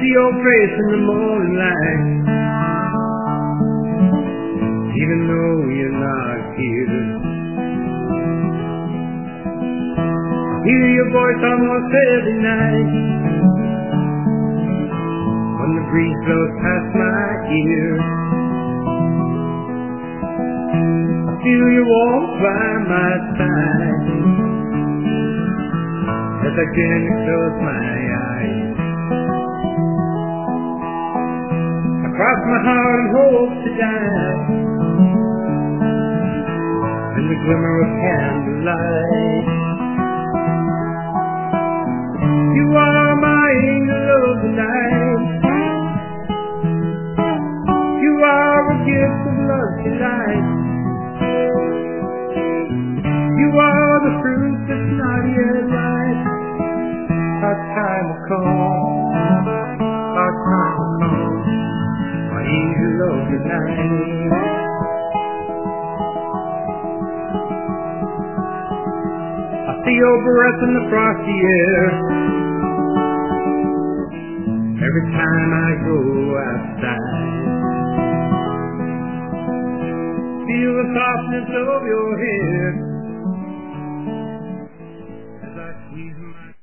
see your face in the morning light, even though you're not here. I hear your voice almost every night when the breeze blows past my ear. I feel you walk by my side as I gently close my eyes. I cross my heart and hope to die in the glimmer of candlelight. You are my angel of the night. You are a gift of love delight. You are the fruit that's not yet ripe. Our time will come. Our time will come. My angel of the night. I see your breath in the frosty air every time I go outside. Feel the softness of your hair as I squeeze my